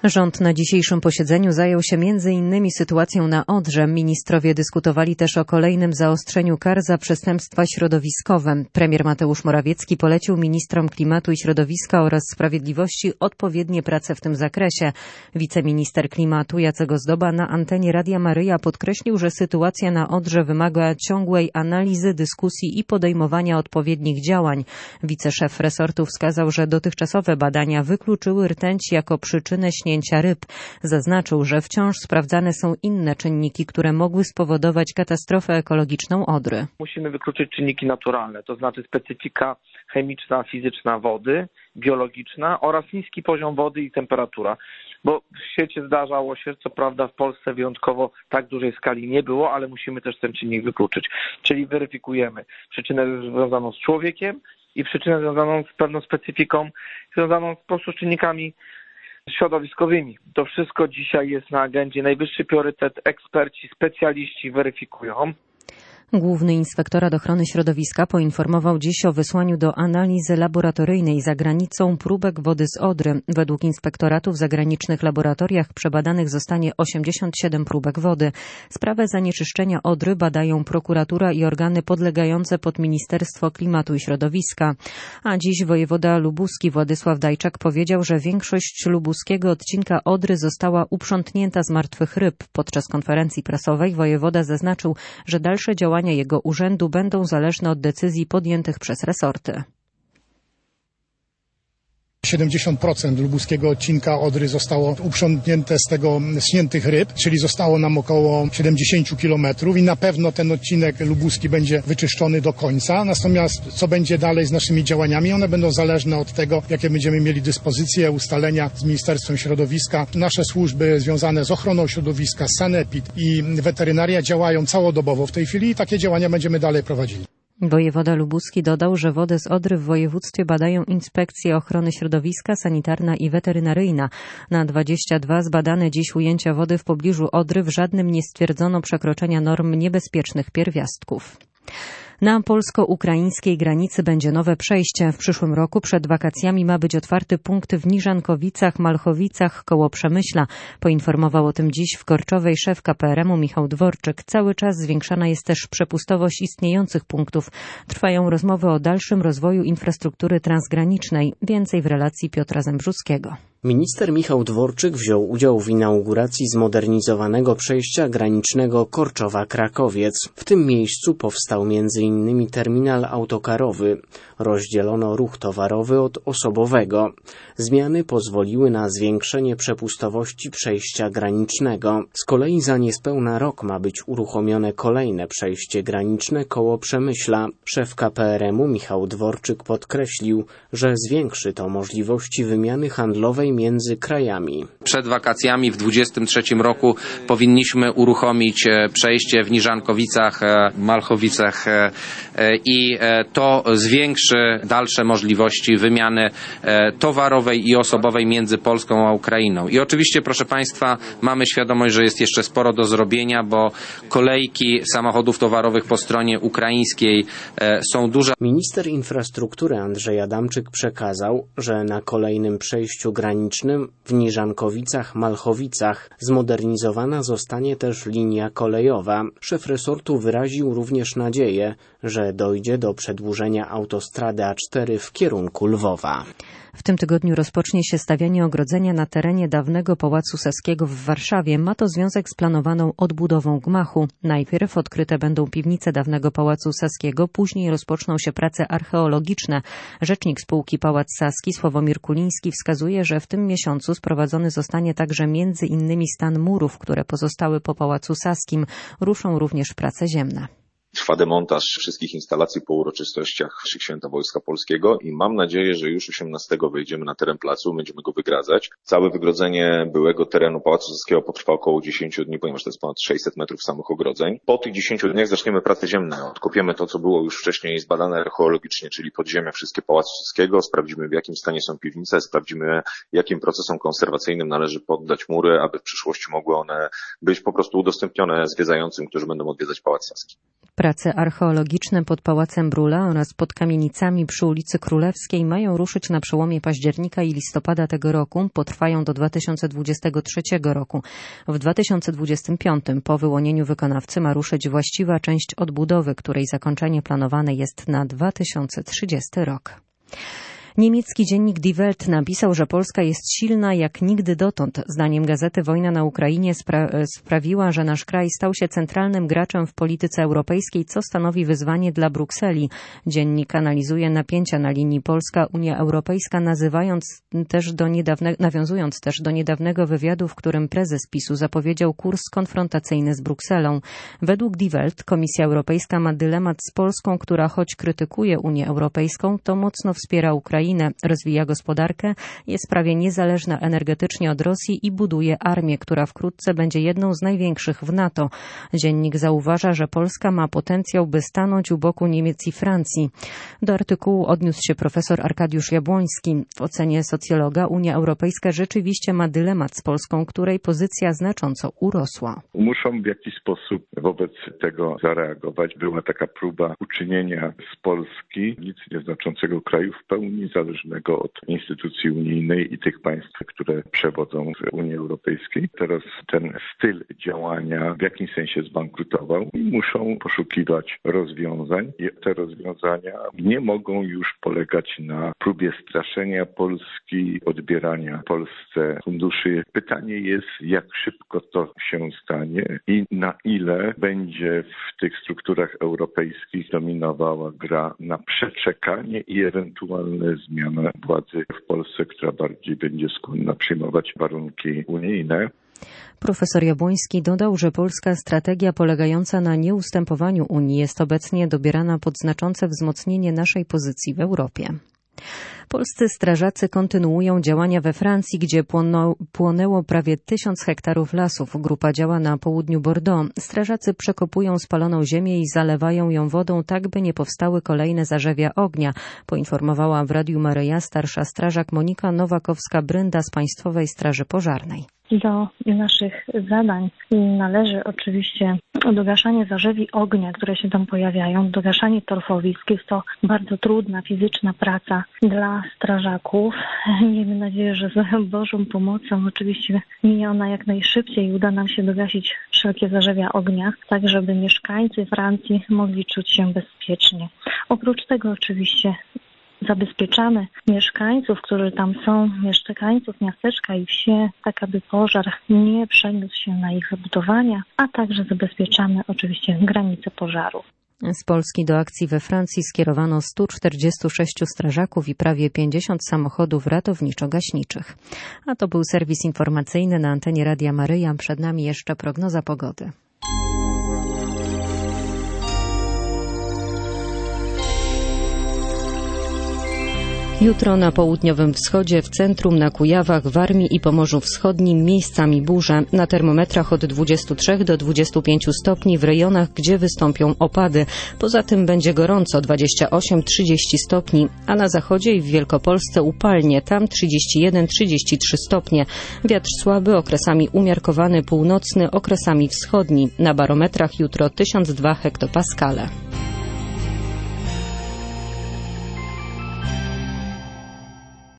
Rząd na dzisiejszym posiedzeniu zajął się m.in. sytuacją na Odrze. Ministrowie dyskutowali też o kolejnym zaostrzeniu kar za przestępstwa środowiskowe. Premier Mateusz Morawiecki polecił ministrom klimatu i środowiska oraz sprawiedliwości odpowiednie prace w tym zakresie. Wiceminister klimatu Jacek Ozdoba na antenie Radia Maryja podkreślił, że sytuacja na Odrze wymaga ciągłej analizy, dyskusji i podejmowania odpowiednich działań. Wiceszef resortu wskazał, że dotychczasowe badania wykluczyły rtęć jako przyczynę śnięcia ryb. Zaznaczył, że wciąż sprawdzane są inne czynniki, które mogły spowodować katastrofę ekologiczną Odry. Musimy wykluczyć czynniki naturalne, to znaczy specyfika chemiczna, fizyczna wody, biologiczna oraz niski poziom wody i temperatura. Bo w świecie zdarzało się, co prawda w Polsce wyjątkowo tak dużej skali nie było, ale musimy też ten czynnik wykluczyć. Czyli weryfikujemy przyczynę związaną z człowiekiem i przyczynę związaną z pewną specyfiką, związaną po prostu z czynnikami środowiskowymi. To wszystko dzisiaj jest na agendzie. Najwyższy priorytet, eksperci, specjaliści weryfikują. Główny Inspektorat Ochrony Środowiska poinformował dziś o wysłaniu do analizy laboratoryjnej za granicą próbek wody z Odry. Według inspektoratu w zagranicznych laboratoriach przebadanych zostanie 87 próbek wody. Sprawę zanieczyszczenia Odry badają prokuratura i organy podlegające pod Ministerstwo Klimatu i Środowiska. A dziś wojewoda lubuski Władysław Dajczak powiedział, że większość lubuskiego odcinka Odry została uprzątnięta z martwych ryb. Podczas konferencji prasowej wojewoda zaznaczył, że dalsze działania jego urzędu będą zależne od decyzji podjętych przez resorty. 70% lubuskiego odcinka Odry zostało uprzątnięte z tego śniętych ryb, czyli zostało nam około 70 kilometrów i na pewno ten odcinek lubuski będzie wyczyszczony do końca. Natomiast co będzie dalej z naszymi działaniami, one będą zależne od tego, jakie będziemy mieli dyspozycje, ustalenia z Ministerstwem Środowiska. Nasze służby związane z ochroną środowiska, sanepid i weterynaria działają całodobowo w tej chwili i takie działania będziemy dalej prowadzili. Wojewoda lubuski dodał, że wodę z Odry w województwie badają inspekcje ochrony środowiska, sanitarna i weterynaryjna. Na 22 zbadane dziś ujęcia wody w pobliżu Odry w żadnym nie stwierdzono przekroczenia norm niebezpiecznych pierwiastków. Na polsko-ukraińskiej granicy będzie nowe przejście. W przyszłym roku przed wakacjami ma być otwarty punkt w Niżankowicach, Malchowicach koło Przemyśla. Poinformował o tym dziś w Korczowej szef KPRM-u Michał Dworczyk. Cały czas zwiększana jest też przepustowość istniejących punktów. Trwają rozmowy o dalszym rozwoju infrastruktury transgranicznej. Więcej w relacji Piotra Zembrzuskiego. Minister Michał Dworczyk wziął udział w inauguracji zmodernizowanego przejścia granicznego Korczowa-Krakowiec. W tym miejscu powstał m.in. terminal autokarowy. Rozdzielono ruch towarowy od osobowego. Zmiany pozwoliły na zwiększenie przepustowości przejścia granicznego. Z kolei za niespełna rok ma być uruchomione kolejne przejście graniczne koło Przemyśla. Szef KPRM-u Michał Dworczyk podkreślił, że zwiększy to możliwości wymiany handlowej między krajami. Przed wakacjami w 2023 roku powinniśmy uruchomić przejście w Niżankowicach, Malchowicach i to zwiększy dalsze możliwości wymiany towarowej i osobowej między Polską a Ukrainą. I oczywiście, proszę Państwa, mamy świadomość, że jest jeszcze sporo do zrobienia, bo kolejki samochodów towarowych po stronie ukraińskiej są duże. Minister infrastruktury Andrzej Adamczyk przekazał, że na kolejnym przejściu granicznym w Niżankowicach-Malchowicach zmodernizowana zostanie też linia kolejowa. Szef resortu wyraził również nadzieję, że dojdzie do przedłużenia autostrady A4 w kierunku Lwowa. W tym tygodniu rozpocznie się stawianie ogrodzenia na terenie dawnego Pałacu Saskiego w Warszawie. Ma to związek z planowaną odbudową gmachu. Najpierw odkryte będą piwnice dawnego Pałacu Saskiego, później rozpoczną się prace archeologiczne. Rzecznik spółki Pałac Saski Sławomir Kuliński wskazuje, że w tym miesiącu sprowadzony zostanie także między innymi stan murów, które pozostały po Pałacu Saskim. Ruszą również prace ziemne. Trwa demontaż wszystkich instalacji po uroczystościach Święta Wojska Polskiego i mam nadzieję, że już 18 wejdziemy na teren placu, będziemy go wygradzać. Całe wygrodzenie byłego terenu Pałacu Saskiego potrwa około 10 dni, ponieważ to jest ponad 600 metrów samych ogrodzeń. Po tych 10 dniach zaczniemy prace ziemne. Odkopiemy to, co było już wcześniej zbadane archeologicznie, czyli podziemia wszystkie Pałacu Saskiego, sprawdzimy, w jakim stanie są piwnice, sprawdzimy, jakim procesom konserwacyjnym należy poddać mury, aby w przyszłości mogły one być po prostu udostępnione zwiedzającym, którzy będą odwiedzać Pałac Saski. Prace archeologiczne pod Pałacem Brühla oraz pod kamienicami przy ulicy Królewskiej mają ruszyć na przełomie października i listopada tego roku. Potrwają do 2023 roku. W 2025 po wyłonieniu wykonawcy ma ruszyć właściwa część odbudowy, której zakończenie planowane jest na 2030 rok. Niemiecki dziennik Die Welt napisał, że Polska jest silna jak nigdy dotąd. Zdaniem gazety wojna na Ukrainie sprawiła, że nasz kraj stał się centralnym graczem w polityce europejskiej, co stanowi wyzwanie dla Brukseli. Dziennik analizuje napięcia na linii Polska-Unia Europejska, nawiązując też do niedawnego wywiadu, w którym prezes PiS-u zapowiedział kurs konfrontacyjny z Brukselą. Według Die Welt Komisja Europejska ma dylemat z Polską, która choć krytykuje Unię Europejską, to mocno wspiera Ukrainę, rozwija gospodarkę, jest prawie niezależna energetycznie od Rosji i buduje armię, która wkrótce będzie jedną z największych w NATO. Dziennik zauważa, że Polska ma potencjał, by stanąć u boku Niemiec i Francji. Do artykułu odniósł się profesor Arkadiusz Jabłoński. W ocenie socjologa Unia Europejska rzeczywiście ma dylemat z Polską, której pozycja znacząco urosła. Muszą w jakiś sposób wobec tego zareagować. Była taka próba uczynienia z Polski nic nieznaczącego kraju w pełni zależnego od instytucji unijnej i tych państw, które przewodzą w Unii Europejskiej. Teraz ten styl działania w jakimś sensie zbankrutował i muszą poszukiwać rozwiązań. I te rozwiązania nie mogą już polegać na próbie straszenia Polski, odbierania Polsce funduszy. Pytanie jest, jak szybko to się stanie i na ile będzie w tych strukturach europejskich dominowała gra na przeczekanie i ewentualne zmiana władzy w Polsce, która bardziej będzie skłonna przyjmować warunki unijne. Profesor Jabłoński dodał, że polska strategia polegająca na nieustępowaniu Unii jest obecnie dobierana pod znaczące wzmocnienie naszej pozycji w Europie. Polscy strażacy kontynuują działania we Francji, gdzie płonęło prawie 1000 hektarów lasów. Grupa działa na południu Bordeaux. Strażacy przekopują spaloną ziemię i zalewają ją wodą, tak by nie powstały kolejne zarzewia ognia, poinformowała w Radiu Maryja starsza strażak Monika Nowakowska-Brynda z Państwowej Straży Pożarnej. Do naszych zadań należy oczywiście dogaszanie zarzewi ognia, które się tam pojawiają, dogaszanie torfowisk. Jest to bardzo trudna fizyczna praca dla strażaków. Miejmy nadzieję, że z Bożą pomocą oczywiście minie ona jak najszybciej i uda nam się dogasić wszelkie zarzewia ognia, tak żeby mieszkańcy Francji mogli czuć się bezpiecznie. Oprócz tego oczywiście zabezpieczamy mieszkańców, którzy tam są, mieszkańców miasteczka i wsie, tak aby pożar nie przeniósł się na ich zabudowania, a także zabezpieczamy oczywiście granice pożaru. Z Polski do akcji we Francji skierowano 146 strażaków i prawie 50 samochodów ratowniczo-gaśniczych. A to był serwis informacyjny na antenie Radia Maryja. Przed nami jeszcze prognoza pogody. Jutro na południowym wschodzie, w centrum, na Kujawach, Warmii i Pomorzu Wschodnim miejscami burze. Na termometrach od 23 do 25 stopni w rejonach, gdzie wystąpią opady. Poza tym będzie gorąco, 28-30 stopni, a na zachodzie i w Wielkopolsce upalnie, tam 31-33 stopnie. Wiatr słaby, okresami umiarkowany północny, okresami wschodni. Na barometrach jutro 1002 hektopaskale.